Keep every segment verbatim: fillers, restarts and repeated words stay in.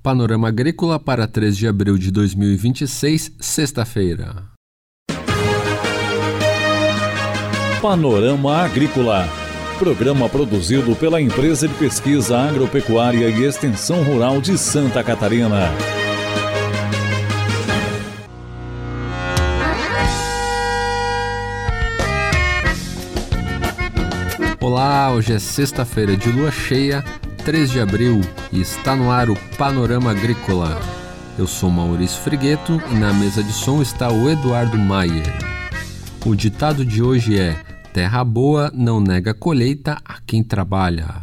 Panorama Agrícola para três de abril de dois mil e vinte e seis, sexta-feira. Panorama Agrícola, programa produzido pela Empresa de Pesquisa Agropecuária e Extensão Rural de Santa Catarina. Olá, hoje é sexta-feira de lua cheia, três de abril, e está no ar o Panorama Agrícola. Eu sou Maurício Frigueto e na mesa de som está o Eduardo Maier. O ditado de hoje é: terra boa não nega colheita a quem trabalha.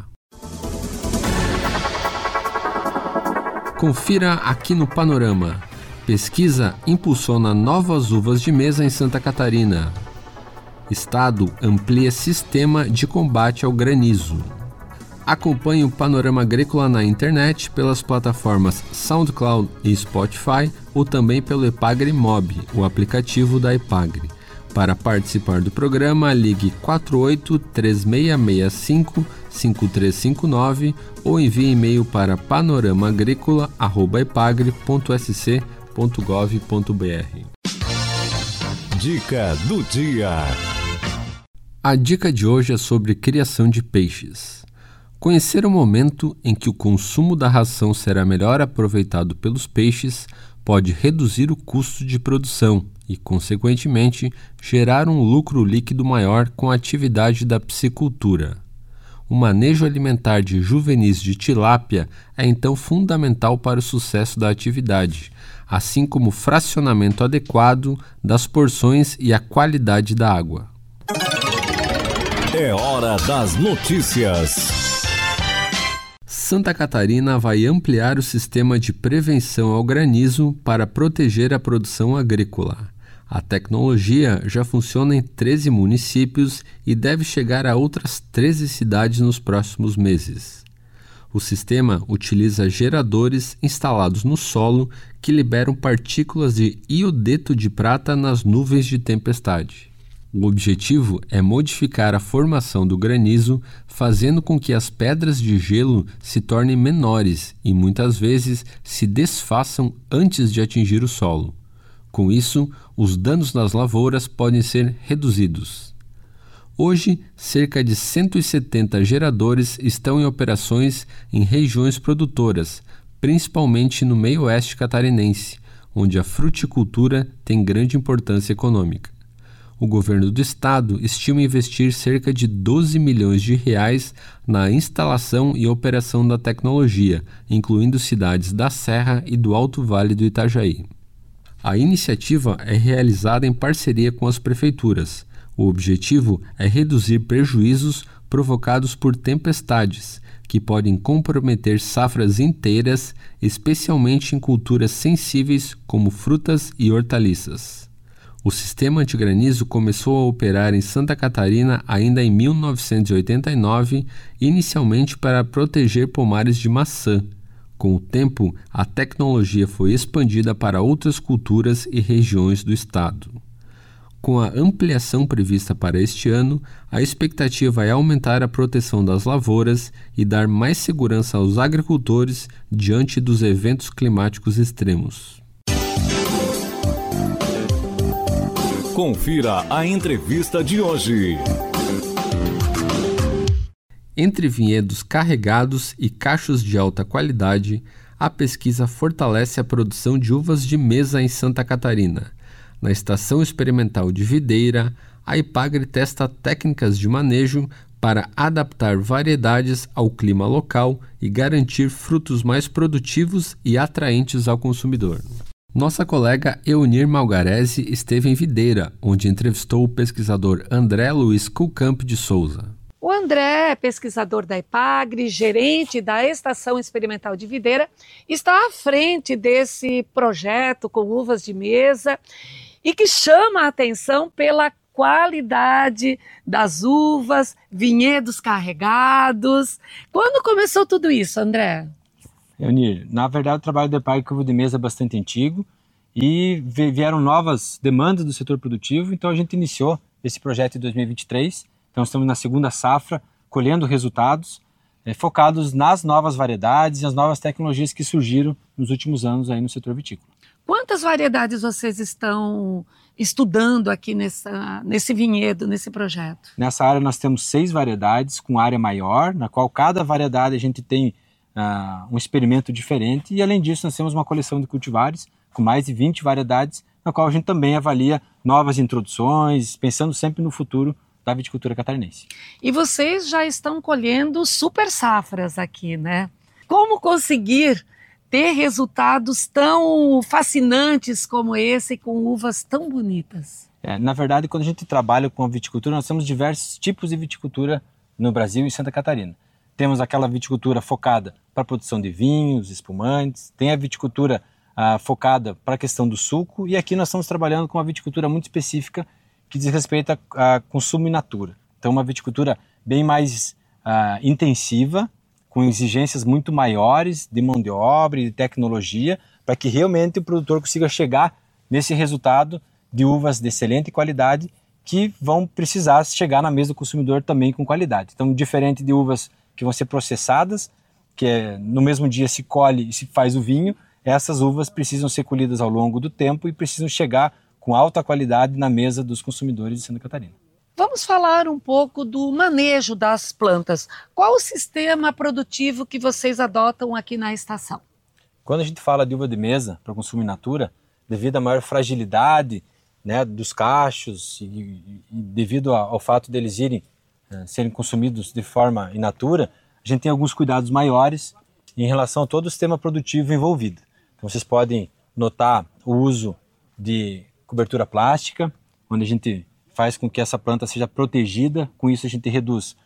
Confira aqui no Panorama. Pesquisa impulsiona novas uvas de mesa em Santa Catarina. Estado amplia sistema de combate ao granizo. Acompanhe o Panorama Agrícola na internet pelas plataformas SoundCloud e Spotify ou também pelo Epagre Mob, o aplicativo da Epagre. Para participar do programa, ligue quatro oito três seis seis cinco cinco três cinco nove ou envie e-mail para panoramaagricola arroba epagre ponto s c ponto gov ponto b r. Dica do dia. A dica de hoje é sobre criação de peixes. Conhecer o momento em que o consumo da ração será melhor aproveitado pelos peixes pode reduzir o custo de produção e, consequentemente, gerar um lucro líquido maior com a atividade da piscicultura. O manejo alimentar de juvenis de tilápia é então fundamental para o sucesso da atividade, assim como o fracionamento adequado das porções e a qualidade da água. É hora das notícias. Santa Catarina vai ampliar o sistema de prevenção ao granizo para proteger a produção agrícola. A tecnologia já funciona em treze municípios e deve chegar a outras treze cidades nos próximos meses. O sistema utiliza geradores instalados no solo que liberam partículas de iodeto de prata nas nuvens de tempestade. O objetivo é modificar a formação do granizo, fazendo com que as pedras de gelo se tornem menores e muitas vezes se desfaçam antes de atingir o solo. Com isso, os danos nas lavouras podem ser reduzidos. Hoje, cerca de cento e setenta geradores estão em operações em regiões produtoras, principalmente no meio-oeste catarinense, onde a fruticultura tem grande importância econômica. O governo do estado estima investir cerca de doze milhões de reais na instalação e operação da tecnologia, incluindo cidades da Serra e do Alto Vale do Itajaí. A iniciativa é realizada em parceria com as prefeituras. O objetivo é reduzir prejuízos provocados por tempestades, que podem comprometer safras inteiras, especialmente em culturas sensíveis como frutas e hortaliças. O sistema antigranizo começou a operar em Santa Catarina ainda em mil novecentos e oitenta e nove, inicialmente para proteger pomares de maçã. Com o tempo, a tecnologia foi expandida para outras culturas e regiões do estado. Com a ampliação prevista para este ano, a expectativa é aumentar a proteção das lavouras e dar mais segurança aos agricultores diante dos eventos climáticos extremos. Confira a entrevista de hoje. Entre vinhedos carregados e cachos de alta qualidade, a pesquisa fortalece a produção de uvas de mesa em Santa Catarina. Na Estação Experimental de Videira, a Epagre testa técnicas de manejo para adaptar variedades ao clima local e garantir frutos mais produtivos e atraentes ao consumidor. Nossa colega Eunir Malgarese esteve em Videira, onde entrevistou o pesquisador André Luiz Kulkamp de Souza. O André é pesquisador da Epagre, gerente da Estação Experimental de Videira, está à frente desse projeto com uvas de mesa e que chama a atenção pela qualidade das uvas, vinhedos carregados. Quando começou tudo isso, André? Eunir, na verdade o trabalho da Epagre com uva de mesa é bastante antigo e vieram novas demandas do setor produtivo, então a gente iniciou esse projeto em dois mil e vinte e três, então estamos na segunda safra, colhendo resultados, é, focados nas novas variedades e as novas tecnologias que surgiram nos últimos anos aí no setor vitícola. Quantas variedades vocês estão estudando aqui nessa, nesse vinhedo, nesse projeto? Nessa área nós temos seis variedades com área maior, na qual cada variedade a gente tem uh, um experimento diferente, e além disso nós temos uma coleção de cultivares com mais de vinte variedades, na qual a gente também avalia novas introduções, pensando sempre no futuro da viticultura catarinense. E vocês já estão colhendo super safras aqui, né? Como conseguir ter resultados tão fascinantes como esse, com uvas tão bonitas? É, na verdade, quando a gente trabalha com a viticultura, nós temos diversos tipos de viticultura no Brasil e em Santa Catarina. Temos aquela viticultura focada para a produção de vinhos, espumantes, tem a viticultura ah, focada para a questão do suco, e aqui nós estamos trabalhando com uma viticultura muito específica que diz respeito a, a consumo in natura. Então, uma viticultura bem mais ah, intensiva, com exigências muito maiores de mão de obra e de tecnologia, para que realmente o produtor consiga chegar nesse resultado de uvas de excelente qualidade, que vão precisar chegar na mesa do consumidor também com qualidade. Então, diferente de uvas que vão ser processadas, que é, no mesmo dia se colhe e se faz o vinho, essas uvas precisam ser colhidas ao longo do tempo e precisam chegar com alta qualidade na mesa dos consumidores de Santa Catarina. Vamos falar um pouco do manejo das plantas. Qual o sistema produtivo que vocês adotam aqui na estação? Quando a gente fala de uva de mesa para consumo in natura, devido à maior fragilidade, né, dos cachos e, e devido ao, ao fato deles irem uh, serem consumidos de forma in natura, a gente tem alguns cuidados maiores em relação a todo o sistema produtivo envolvido. Então vocês podem notar o uso de cobertura plástica, onde a gente faz com que essa planta seja protegida, com isso a gente reduz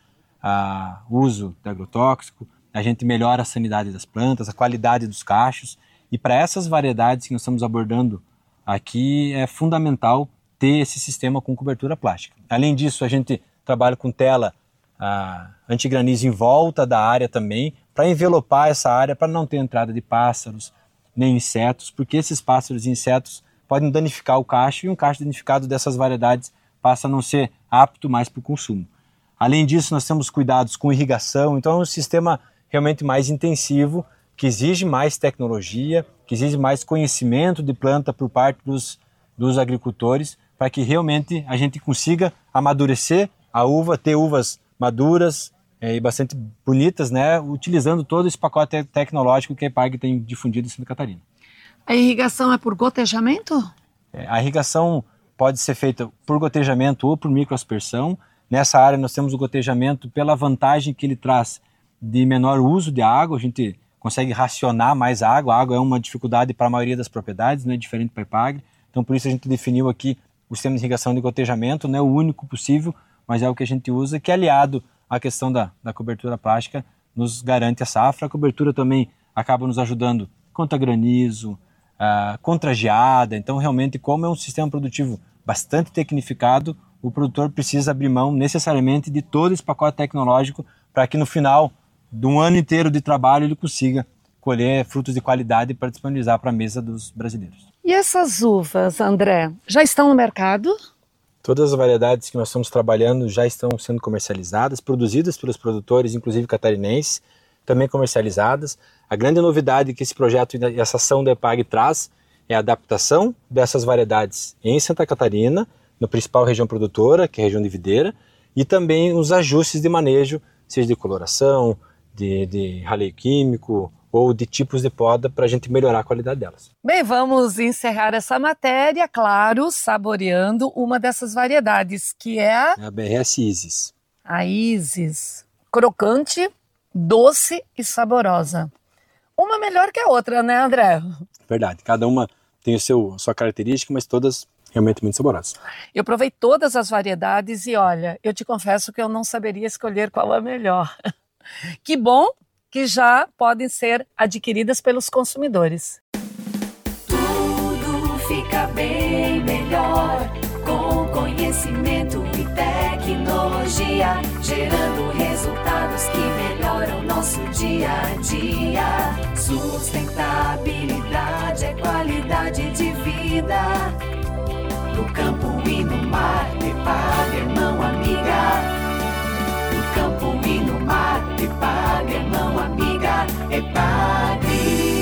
ah, o uso de agrotóxico, a gente melhora a sanidade das plantas, a qualidade dos cachos, e para essas variedades que nós estamos abordando aqui é fundamental ter esse sistema com cobertura plástica. Além disso, a gente trabalha com tela ah, antigranizo em volta da área também, para envelopar essa área, para não ter entrada de pássaros, nem insetos, porque esses pássaros e insetos podem danificar o cacho, e um cacho danificado dessas variedades passa a não ser apto mais para o consumo. Além disso, nós temos cuidados com irrigação, então é um sistema realmente mais intensivo, que exige mais tecnologia, que exige mais conhecimento de planta por parte dos, dos agricultores, para que realmente a gente consiga amadurecer a uva, ter uvas maduras é, e bastante bonitas, né, utilizando todo esse pacote tecnológico que a EPAGRE tem difundido em Santa Catarina. A irrigação é por gotejamento? É, a irrigação pode ser feita por gotejamento ou por microaspersão. Nessa área nós temos o gotejamento pela vantagem que ele traz de menor uso de água, a gente consegue racionar mais água, a água é uma dificuldade para a maioria das propriedades, não é diferente para a EPAGRE, então por isso a gente definiu aqui o sistema de irrigação de gotejamento, não é o único possível, mas é o que a gente usa, que aliado à questão da, da cobertura plástica, nos garante a safra. A cobertura também acaba nos ajudando contra granizo, uh, contra geada, então realmente como é um sistema produtivo bastante tecnificado, o produtor precisa abrir mão necessariamente de todo esse pacote tecnológico para que no final de um ano inteiro de trabalho ele consiga colher frutos de qualidade para disponibilizar para a mesa dos brasileiros. E essas uvas, André, já estão no mercado? Todas as variedades que nós estamos trabalhando já estão sendo comercializadas, produzidas pelos produtores, inclusive catarinenses, também comercializadas. A grande novidade que esse projeto e essa ação da EPAGRE traz é a adaptação dessas variedades em Santa Catarina, na principal região produtora, que é a região de videira, e também os ajustes de manejo, seja de coloração, de, de raleio químico ou de tipos de poda, para a gente melhorar a qualidade delas. Bem, vamos encerrar essa matéria, claro, saboreando uma dessas variedades, que é a... É a B R S Isis. A Isis. Crocante, doce e saborosa. Uma melhor que a outra, né, André? Verdade, cada uma tem o seu, a sua característica, mas todas realmente muito saborosas. Eu provei todas as variedades e olha, eu te confesso que eu não saberia escolher qual a melhor. Que bom que já podem ser adquiridas pelos consumidores. Tudo fica bem melhor com conhecimento e tecnologia, gerando resultados que melhoram nosso dia a dia. Sustentabilidade é qualidade de vida. No campo e no mar, EPAGRE é mão amiga. No campo e no mar, Epagre é mão amiga, Epagre.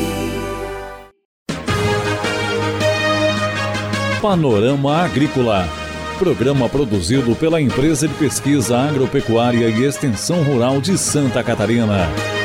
Panorama Agrícola. Programa produzido pela Empresa de Pesquisa Agropecuária e Extensão Rural de Santa Catarina.